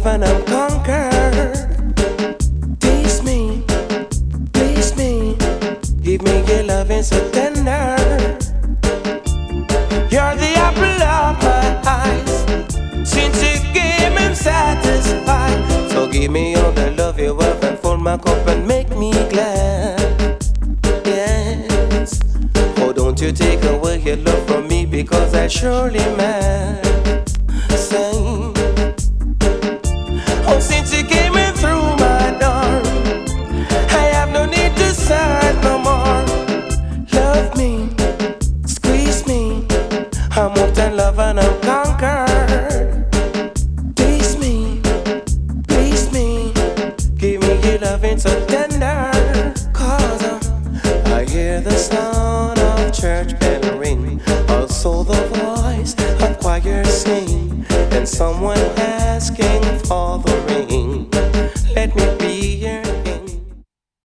and I'm conquered. Tease me, please me, give me your loving so tender. You're the apple of my eyes, since you gave me satisfied. So give me all the love you have and fill my cup and make me glad. Yes, oh don't you take away your love from me, because I surely mad. Sing. Oh, since you came in through my door, I have no need to search no more. Love me, squeeze me, I'm hooked in love and I'm conquered. Tease me, please me, give me your loving so tender. Cause I hear the sound of church bell ring, also the voice of choir sing, and someone